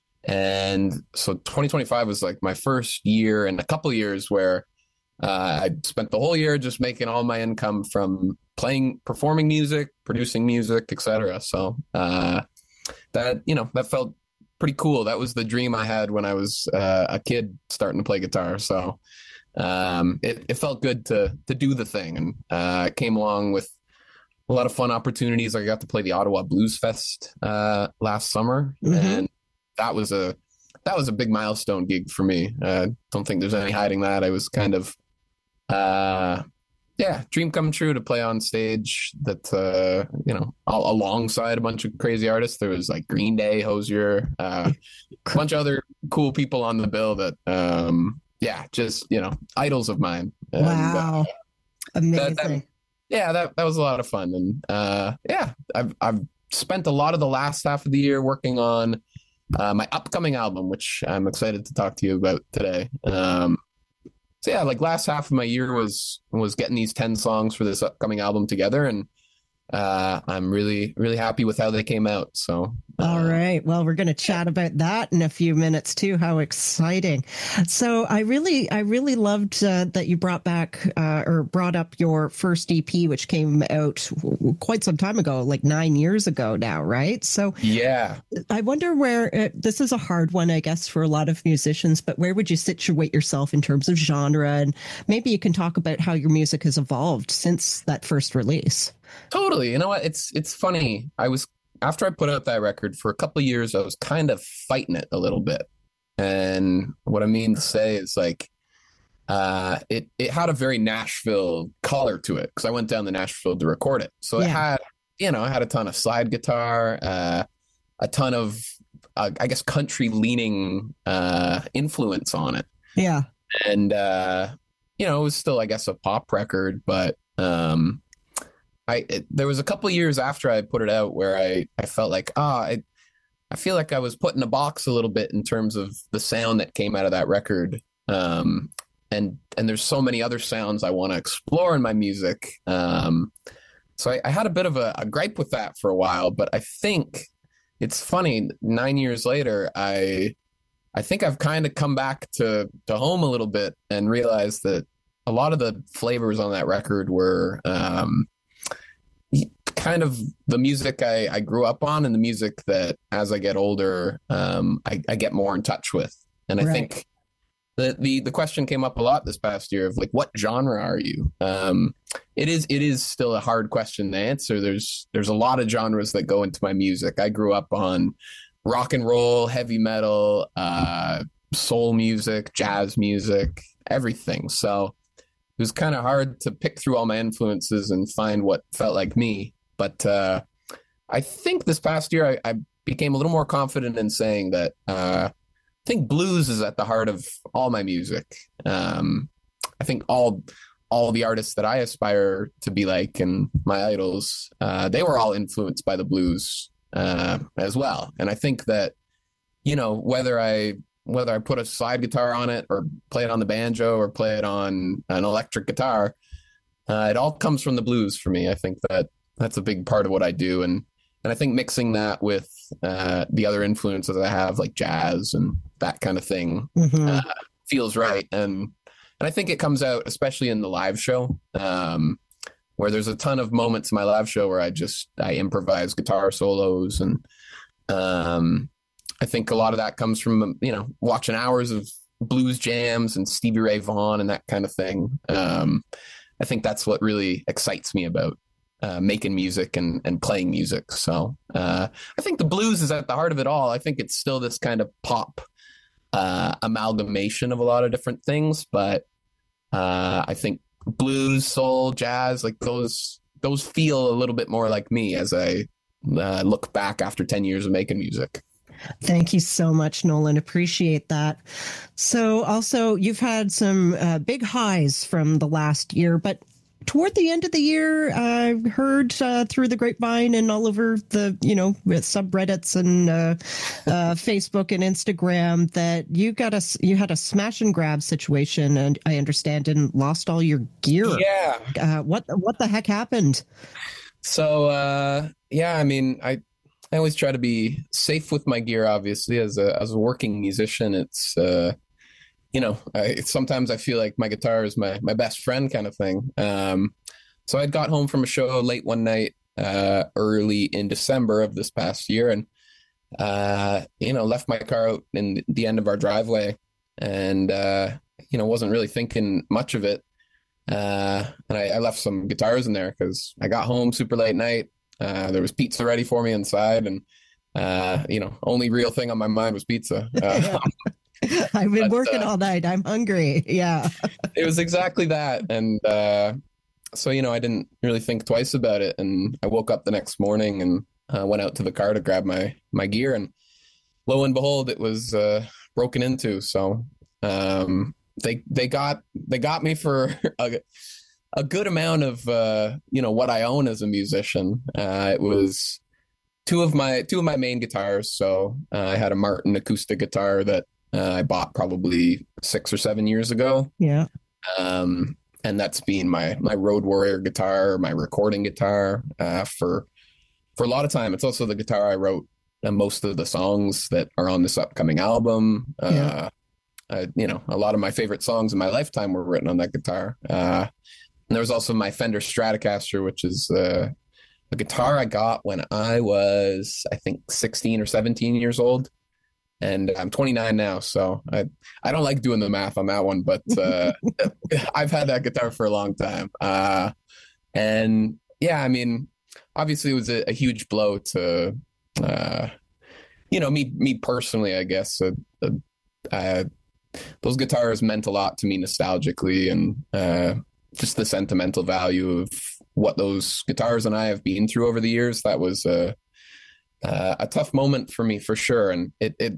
And so twenty twenty-five was like my first year in a couple years where uh, I spent the whole year just making all my income from playing, performing music, producing music, et cetera. So uh, that, you know, that felt pretty cool. That was the dream I had when I was uh, a kid starting to play guitar. So um, it, it felt good to to do the thing, and uh, it came along with a lot of fun opportunities. I got to play the Ottawa Blues Fest uh, last summer, mm-hmm. and that was a that was a big milestone gig for me. I uh, don't think there's any hiding that. I was kind of, uh, yeah, dream come true to play on stage that, uh, you know, all, alongside a bunch of crazy artists. There was like Green Day, Hozier, uh, a bunch of other cool people on the bill that, um, yeah, just, you know, idols of mine. And, wow. Uh, Amazing. That, that, yeah, that, that was a lot of fun. And uh, yeah, I've, I've spent a lot of the last half of the year working on uh, my upcoming album, which I'm excited to talk to you about today. Um, so yeah, like last half of my year was was getting these ten songs for this upcoming album together, and uh, I'm really, really happy with how they came out. So, uh, all right. Well, we're going to chat about that in a few minutes too. How exciting. So I really, I really loved uh, that you brought back uh, or brought up your first E P, which came out quite some time ago, like nine years ago now. Right. So yeah, I wonder where uh, this is a hard one, I guess, for a lot of musicians, but where would you situate yourself in terms of genre? And maybe you can talk about how your music has evolved since that first release. Totally. You know what? It's it's funny. I was after I put out that record for a couple of years, I was kind of fighting it a little bit. And what I mean to say is like uh, it it had a very Nashville color to it because I went down to Nashville to record it. So yeah. It had, you know, I had a ton of slide guitar, uh, a ton of uh, I guess country leaning uh, influence on it. Yeah. And uh, you know, it was still, I guess, a pop record, but um I, it, there was a couple of years after I put it out where I, I felt like, ah, I, I feel like I was put in a box a little bit in terms of the sound that came out of that record. Um, and, and there's so many other sounds I want to explore in my music. Um, so I, I had a bit of a, a gripe with that for a while, but I think it's funny, nine years later, I, I think I've kind of come back to, to home a little bit and realized that a lot of the flavors on that record were, um, kind of the music I, I grew up on and the music that as I get older, um, I, I get more in touch with. And I right. think the, the, the question came up a lot this past year of like, what genre are you? Um, it is, it is still a hard question to answer. There's, there's a lot of genres that go into my music. I grew up on rock and roll, heavy metal, uh, soul music, jazz music, everything. So it was kind of hard to pick through all my influences and find what felt like me. But uh, I think this past year, I, I became a little more confident in saying that uh, I think blues is at the heart of all my music. Um, I think all all the artists that I aspire to be like and my idols, uh, they were all influenced by the blues uh, as well. And I think that, you know, whether I whether I put a slide guitar on it or play it on the banjo or play it on an electric guitar, uh, it all comes from the blues for me. I think that that's a big part of what I do. And, and I think mixing that with uh, the other influences I have, like jazz and that kind of thing, mm-hmm. uh, feels right. And, and I think it comes out, especially in the live show, um, where there's a ton of moments in my live show where I just, I improvise guitar solos. And, um, I think a lot of that comes from, you know, watching hours of blues jams and Stevie Ray Vaughan and that kind of thing. Um, I think that's what really excites me about uh, making music and, and playing music. So uh, I think the blues is at the heart of it all. I think it's still this kind of pop uh, amalgamation of a lot of different things. But uh, I think blues, soul, jazz, like those, those feel a little bit more like me as I uh, look back after ten years of making music. Thank you so much, Nolan. Appreciate that. So also, you've had some uh, big highs from the last year, but toward the end of the year, I uh, heard uh, through the grapevine and all over the, you know, subreddits and uh, uh, Facebook and Instagram that you got a, you had a smash and grab situation, and I understand, and lost all your gear. Yeah. Uh, what what the heck happened? So uh, yeah, I mean, I. I always try to be safe with my gear, obviously, as a as a working musician. It's, uh, you know, I, sometimes I feel like my guitar is my, my best friend kind of thing. Um, so I'd got home from a show late one night, uh, early in December of this past year, and uh, you know, left my car out in the end of our driveway and, uh, you know, wasn't really thinking much of it. Uh, and I, I left some guitars in there because I got home super late night. Uh, there was pizza ready for me inside, and uh, you know, only real thing on my mind was pizza. Uh, I've been but, working uh, all night. I'm hungry. Yeah. it was exactly that, and uh, so you know, I didn't really think twice about it. And I woke up the next morning and uh, went out to the car to grab my my gear, and lo and behold, it was uh, broken into. So. Um, They they got they got me for a, a good amount of uh, you know what I own as a musician. Uh, it was two of my two of my main guitars. So uh, I had a Martin acoustic guitar that uh, I bought probably six or seven years ago. Yeah. Um, and that's been my my Road Warrior guitar, my recording guitar uh, for for a lot of time. It's also the guitar I wrote uh, most of the songs that are on this upcoming album. Uh, Yeah. Uh, you know, a lot of my favorite songs in my lifetime were written on that guitar. Uh, and there was also my Fender Stratocaster, which is uh, a guitar I got when I was, I think, sixteen or seventeen years old. And I'm twenty-nine now, so I, I don't like doing the math on that one, but uh, I've had that guitar for a long time. Uh, and yeah, I mean, obviously it was a, a huge blow to, uh, you know, me me personally, I guess. Uh, uh, those guitars meant a lot to me nostalgically, and uh, just the sentimental value of what those guitars and I have been through over the years. That was a, uh, a tough moment for me for sure. And it, it,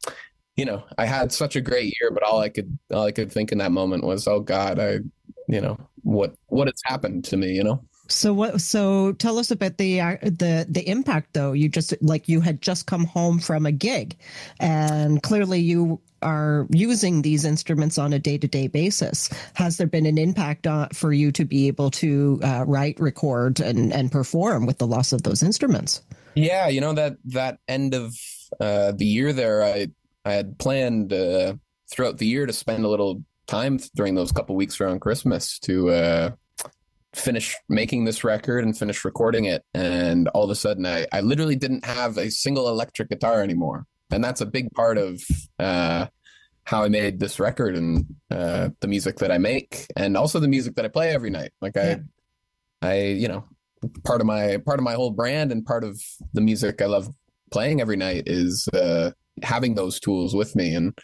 you know, I had such a great year, but all I could, all I could think in that moment was, oh God, I, you know, what, what has happened to me, you know? So what? So tell us about the uh, the the impact, though. You just like you had just come home from a gig, and clearly you are using these instruments on a day to day basis. Has there been an impact on, for you to be able to uh, write, record, and and perform with the loss of those instruments? Yeah, you know that that end of uh, the year there, I I had planned uh, throughout the year to spend a little time during those couple weeks around Christmas to. Uh, finish making this record and finish recording it, and all of a sudden I, I literally didn't have a single electric guitar anymore, and that's a big part of uh how I made this record and uh the music that I make, and also the music that I play every night. Like I yeah. I you know part of my part of my whole brand and part of the music I love playing every night is uh having those tools with me. And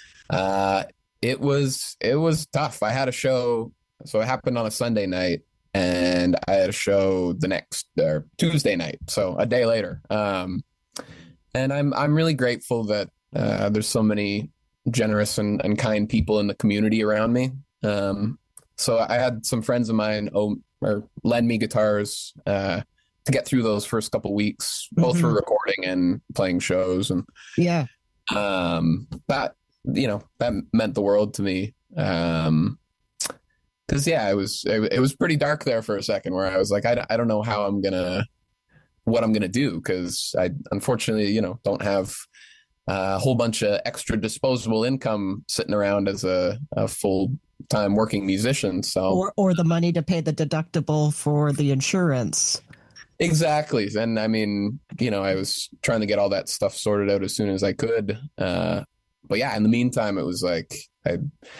uh it was it was tough. I had a show, so it happened on a Sunday night, and I had a show the next or Tuesday night, so a day later. Um, and I'm I'm really grateful that uh, there's so many generous and, and kind people in the community around me. Um, so I had some friends of mine owe, or lend me guitars uh, to get through those first couple weeks, both mm-hmm. for recording and playing shows. And yeah, um, that you know that meant the world to me. Um, Because yeah, it was it, it was pretty dark there for a second, where I was like, I, I don't know how I'm gonna what I'm gonna do, because I unfortunately you know don't have a whole bunch of extra disposable income sitting around as a, a full time working musician. So or or the money to pay the deductible for the insurance. Exactly, and I mean you know I was trying to get all that stuff sorted out as soon as I could. Uh, but yeah, in the meantime, it was like I.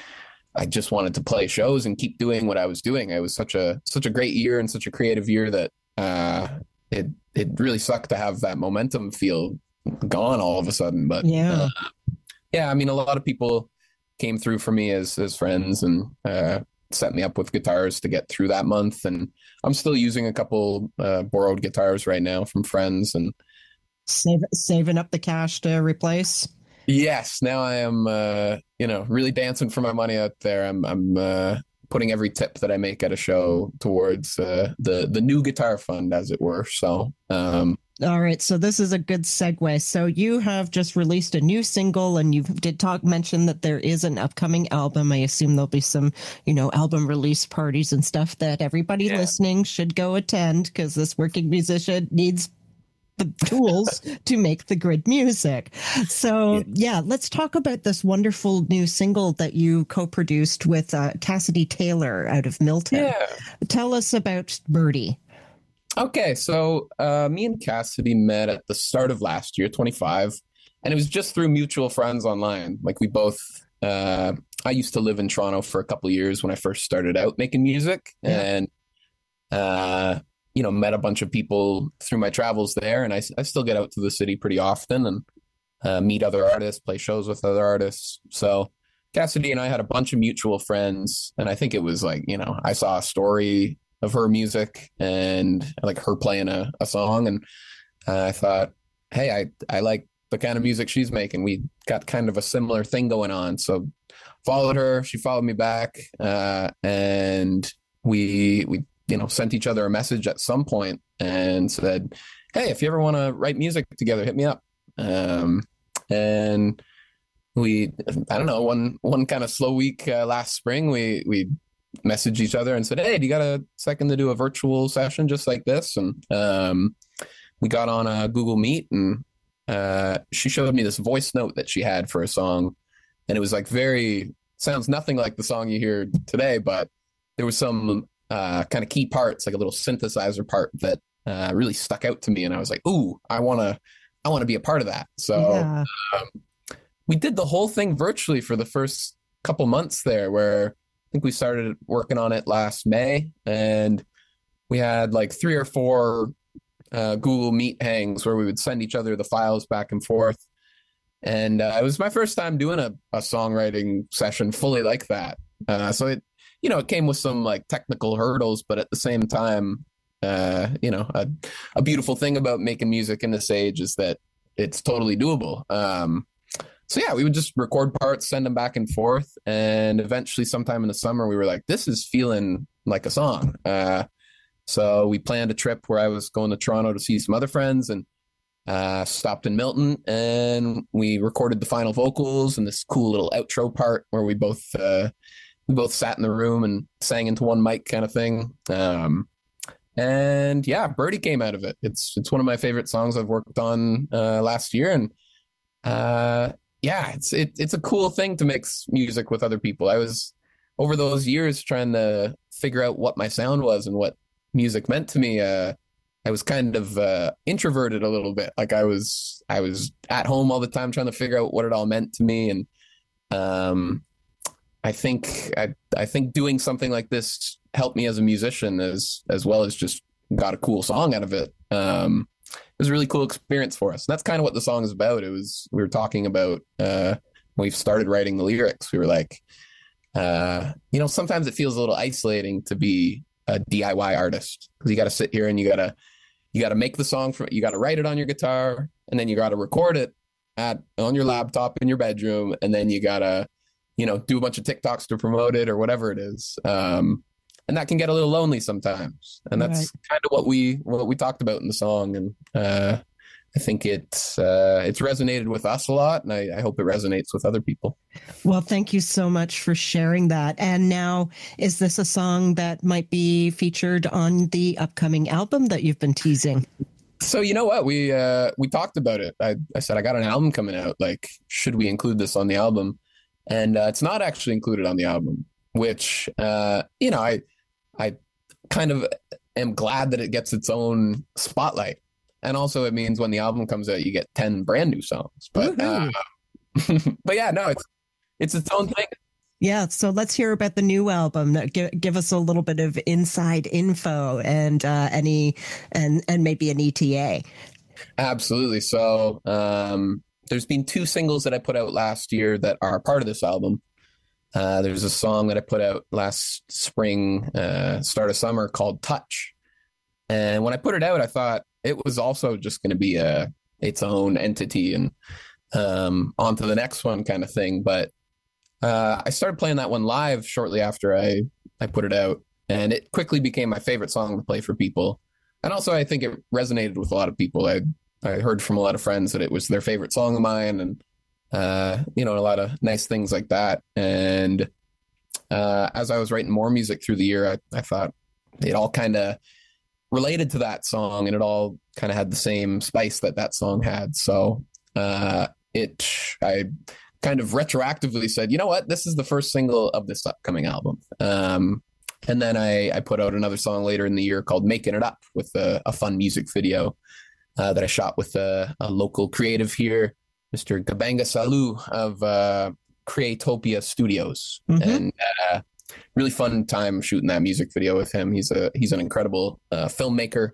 I just wanted to play shows and keep doing what I was doing. It was such a such a great year and such a creative year that uh, it it really sucked to have that momentum feel gone all of a sudden. But yeah, uh, yeah. I mean, a lot of people came through for me as as friends and uh, set me up with guitars to get through that month. And I'm still using a couple uh, borrowed guitars right now from friends, and Save, saving up the cash to replace. Yes, now I am, uh, you know, really dancing for my money out there. I'm, I'm uh, putting every tip that I make at a show towards uh, the the new guitar fund, as it were. So, um, all right. So this is a good segue. So you have just released a new single, and you did talk mention that there is an upcoming album. I assume there'll be some, you know, album release parties and stuff that everybody yeah. listening should go attend, because this working musician needs the tools to make the grid music. So yeah. yeah, let's talk about this wonderful new single that you co-produced with uh, Cassidy Taylor out of Milton. Yeah. Tell us about Birdie. Okay, so uh, me and Cassidy met at the start of last year, twenty-five, and it was just through mutual friends online. Like we both, uh, I used to live in Toronto for a couple of years when I first started out making music, Yeah. and uh, you know, met a bunch of people through my travels there, and I, I still get out to the city pretty often and uh, meet other artists, play shows with other artists. So Cassidy and I had a bunch of mutual friends, and I think it was like, you know, I saw a story of her music and like her playing a, a song, and uh, I thought, hey, I I like the kind of music she's making. We got kind of a similar thing going on, so followed her. She followed me back, uh, and we we you know sent each other a message at some point and said, hey, if you ever want to write music together, hit me up. Um, and we I don't know one one kind of slow week uh, last spring, we we messaged each other and said, hey, do you got a second to do a virtual session just like this? And um, we got on a Google Meet, and uh, she showed me this voice note that she had for a song, and it was like very sounds nothing like the song you hear today, but there was some uh, kind of key parts, like a little synthesizer part that uh, really stuck out to me, and I was like, ooh, I want to I want to be a part of that. So Yeah. um, we did the whole thing virtually for the first couple months there, where I think we started working on it last May, and we had like three or four uh, Google Meet hangs where we would send each other the files back and forth. And uh, it was my first time doing a, a songwriting session fully like that. Uh, so it, you know, it came with some like technical hurdles, but at the same time, uh, you know, a, a beautiful thing about making music in this age is that it's totally doable. Um, So yeah, we would just record parts, send them back and forth, and eventually, sometime in the summer, we were like, "This is feeling like a song." Uh, so we planned a trip where I was going to Toronto to see some other friends, and uh, stopped in Milton, and we recorded the final vocals and this cool little outro part where we both uh, we both sat in the room and sang into one mic, kind of thing. Um, and yeah, Birdie came out of it. It's it's one of my favorite songs I've worked on uh, last year, and. Uh, yeah, it's it, it's a cool thing to mix music with other people. I was over those years trying to figure out what my sound was and what music meant to me. Uh, I was kind of uh, introverted a little bit. Like I was I was at home all the time trying to figure out what it all meant to me. And um, I think I I think doing something like this helped me as a musician as as well as just got a cool song out of it. Um, it was a really cool experience for us. And that's kind of what the song is about. It was, we were talking about, uh, when we started writing the lyrics, we were like, uh, you know, sometimes it feels a little isolating to be a D I Y artist, because you got to sit here and you got to, you got to make the song for, you got to write it on your guitar, and then you got to record it at, on your laptop in your bedroom. And then you got to, you know, do a bunch of TikToks to promote it or whatever it is. Um, And that can get a little lonely sometimes, and that's Right. kind of what we what we talked about in the song. And uh, I think it's uh, it's resonated with us a lot, and I, I hope it resonates with other people. Well, thank you so much for sharing that. And now, is this a song that might be featured on the upcoming album that you've been teasing? So you know what, we uh, we talked about it. I, I said I got an album coming out. Like, should we include this on the album? And uh, it's not actually included on the album, which uh, you know I. I kind of am glad that it gets its own spotlight. And also it means when the album comes out, you get ten brand new songs. But, uh, but yeah, no, it's, it's its own thing. Yeah. So let's hear about the new album. Give, give us a little bit of inside info and uh, any, and, and maybe an E T A. Absolutely. So um, there's been two singles that I put out last year that are part of this album. Uh, there's a song that I put out last spring, uh, start of summer, called Touch. And when I put it out, I thought it was also just going to be a its own entity and um, on to the next one kind of thing. But uh, I started playing that one live shortly after I, I put it out, and it quickly became my favorite song to play for people. And also, I think it resonated with a lot of people. I I heard from a lot of friends that it was their favorite song of mine, and Uh, you know, a lot of nice things like that. And uh, as I was writing more music through the year, I, I thought it all kind of related to that song, and it all kind of had the same spice that that song had. So uh, it, I kind of retroactively said, you know what, this is the first single of this upcoming album. Um, And then I, I put out another song later in the year called Making It Up with a, a fun music video uh, that I shot with a, a local creative here, Mister Gabanga Salou of uh, Creatopia Studios. Mm-hmm. And uh, really fun time shooting that music video with him. He's a he's an incredible uh, filmmaker.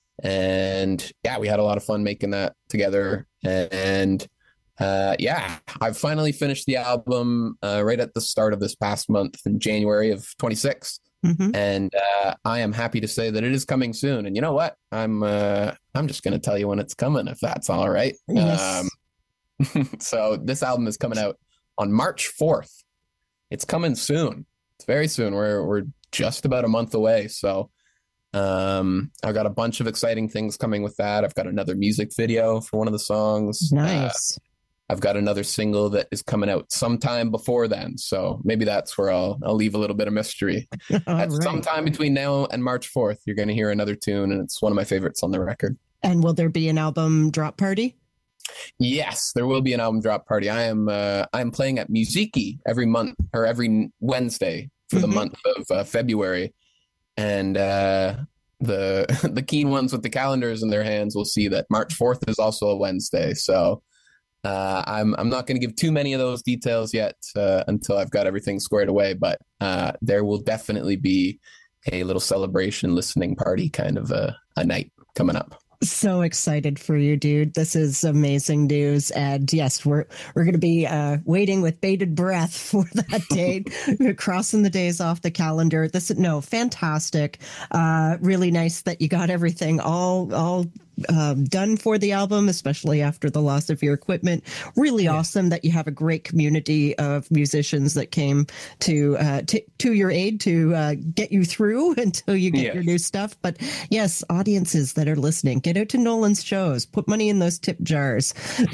And yeah, we had a lot of fun making that together. And uh, yeah, I've finally finished the album uh, right at the start of this past month in January of twenty-six. Mm-hmm. And uh, I am happy to say that it is coming soon. And you know what? I'm uh, I'm just going to tell you when it's coming, if that's all right. Yes. Um, so this album is coming out on March fourth. It's coming soon. It's very soon. We're we're just about a month away. So um, I've got a bunch of exciting things coming with that. I've got another music video for one of the songs. Nice. Uh, I've got another single that is coming out sometime before then. So maybe that's where I'll I'll leave a little bit of mystery. At right. Sometime between now and March fourth, you're going to hear another tune, and it's one of my favorites on the record. And will there be an album drop party? Yes, there will be an album drop party. I am uh, I am playing at Musiki every month or every Wednesday for mm-hmm. the month of uh, February. And uh, the the keen ones with the calendars in their hands will see that March fourth is also a Wednesday. So Uh, I'm I'm not going to give too many of those details yet uh, until I've got everything squared away, but uh, there will definitely be a little celebration listening party kind of a, a night coming up. So excited for you, dude. This is amazing news. And yes, we're we're going to be uh, waiting with bated breath for that date, crossing the days off the calendar. This no, fantastic. Uh, really nice that you got everything all all um, done for the album, especially after the loss of your equipment. Really yeah. awesome that you have a great community of musicians that came to uh, t- to your aid to uh, get you through until you get yeah. your new stuff. But yes, audiences that are listening, get out to Nolan's shows, put money in those tip jars,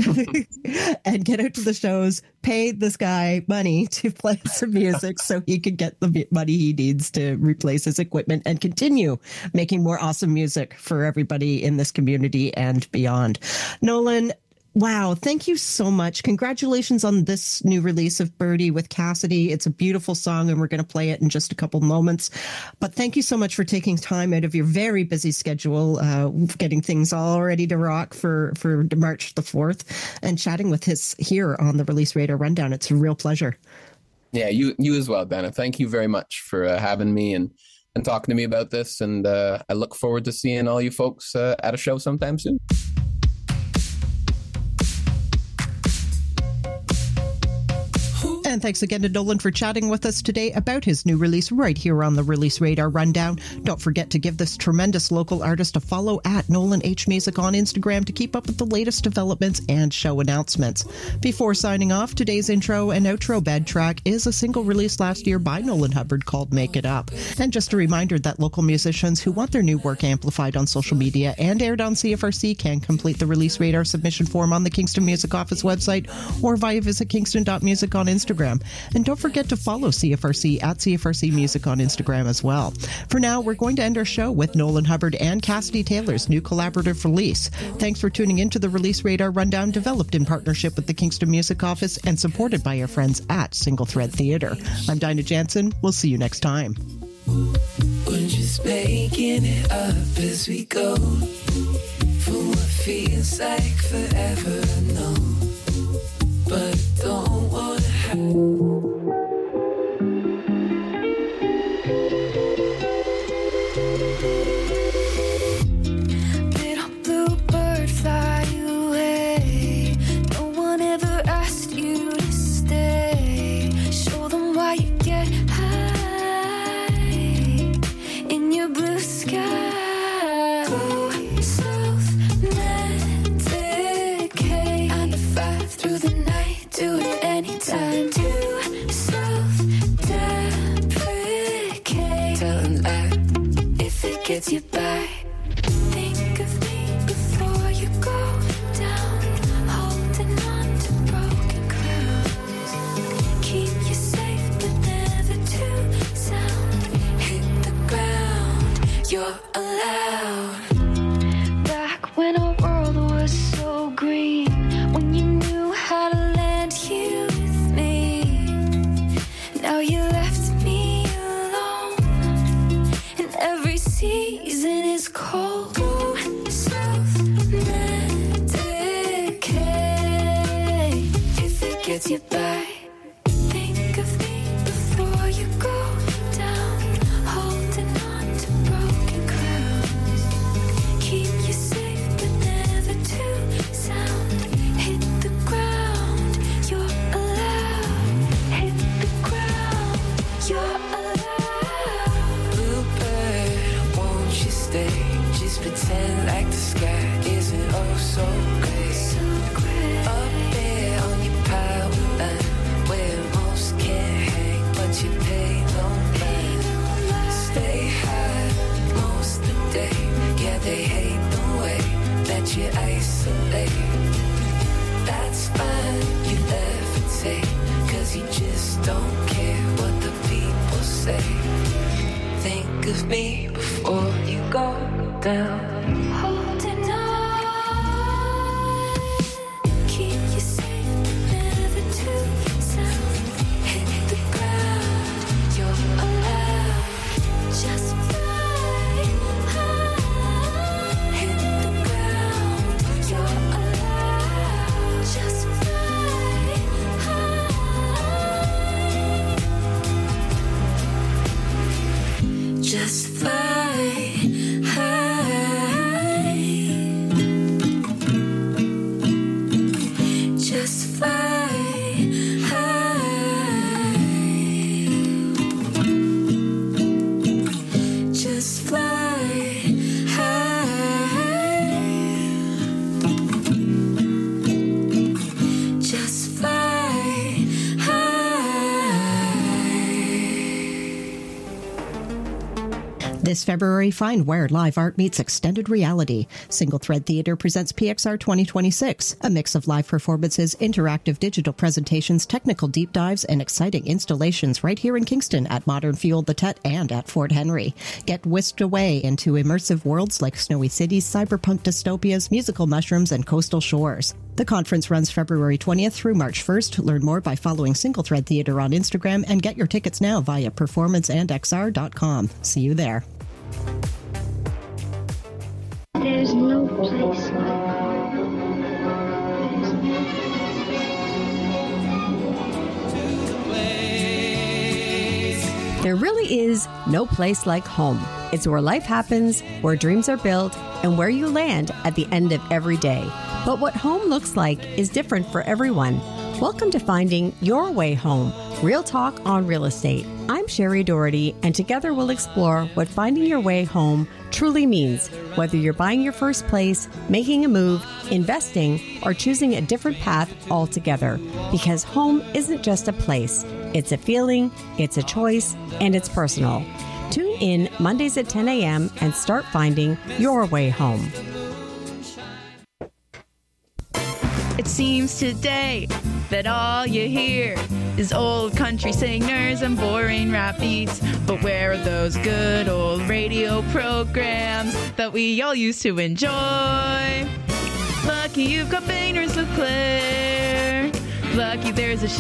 and get out to the shows. Pay this guy money to play some music so he can get the money he needs to replace his equipment and continue making more awesome music for everybody in this community and beyond. Nolan, wow, thank you so much. Congratulations on this new release of Birdie with Cassidy. It's a beautiful song, and we're going to play it in just a couple moments. But thank you so much for taking time out of your very busy schedule, uh, getting things all ready to rock for, for March the fourth, and chatting with us here on the Release Radar Rundown. It's a real pleasure. Yeah, you you as well, Dana. Thank you very much for uh, having me and, and talking to me about this. And uh, I look forward to seeing all you folks uh, at a show sometime soon. And thanks again to Nolan for chatting with us today about his new release right here on the Release Radar Rundown. Don't forget to give this tremendous local artist a follow at Nolan H Music on Instagram to keep up with the latest developments and show announcements. Before signing off, today's intro and outro bed track is a single released last year by Nolan Hubbard called Make It Up. And just a reminder that local musicians who want their new work amplified on social media and aired on C F R C can complete the Release Radar submission form on the Kingston Music Office website or via visit kingston dot music on Instagram. And don't forget to follow C F R C at C F R C Music on Instagram as well. For now, we're going to end our show with Nolan Hubbard and Cassidy Taylor's new collaborative release. Thanks for tuning in to the Release Radar Rundown, developed in partnership with the Kingston Music Office and supported by our friends at Single Thread Theatre. I'm Dinah Jansen. We'll see you next time. We're just making it up as we go, for what feels like forever, no, but don't wanna have little blue bird, fly away. No one ever asked you to stay. Show them why you get high in your blue sky. Go self-medicate. Nine to five through the night, do it anytime. To self-deprecate. Tell them that if it gets you by. Think of me before you go down. Holding on to broken crowns. Keep you safe but never too sound. Hit the ground, you're allowed. Back when our world was so green, when you knew how to land here with me. Now you left me alone, gets you by. Think of me before you go down, holding on to broken crowns. Keep you safe but never too sound. Hit the ground, you're allowed. Hit the ground, you're allowed. Bluebird, won't you stay? Just pretend like the sky isn't oh so gray. So gray. Up there on your power line, where most can't hang, but you pay no mind. Stay high most of the day. Yeah, they hate the way that you isolate. That's fine, you levitate, cause you just don't care what the people say. Think of me before you go down. Holding on, keep you safe, but never too sound. Hit the ground, you're allowed. Just fly high. Hit the ground, you're allowed. Just fly high. Just fly high. Just fly high. Just fly high. Just fly high. This February, find where live art meets extended reality. Single Thread Theatre presents P X R twenty twenty-six, a mix of live performances, interactive digital presentations, technical deep dives, and exciting installations right here in Kingston at Modern Fuel the Tet and at Fort Henry. Get whisked away into immersive worlds like snowy cities, cyberpunk dystopias, musical mushrooms, and coastal shores. The conference runs February twentieth through March first. Learn more by following Single Thread Theatre on Instagram and get your tickets now via performance and x r dot com. See you there. There's no place like There really is no place like home. It's where life happens, where dreams are built, and where you land at the end of every day. But what home looks like is different for everyone. Welcome to Finding Your Way Home, Real Talk on Real Estate. I'm Sherry Doherty, and together we'll explore what finding your way home truly means, whether you're buying your first place, making a move, investing, or choosing a different path altogether. Because home isn't just a place. It's a feeling, it's a choice, and it's personal. Tune in Mondays at ten a.m. and start finding your way home. It seems today that all you hear is old country singers and boring rap beats. But where are those good old radio programs that we all used to enjoy? Lucky you've got Bainers LeClaire. Lucky there's a show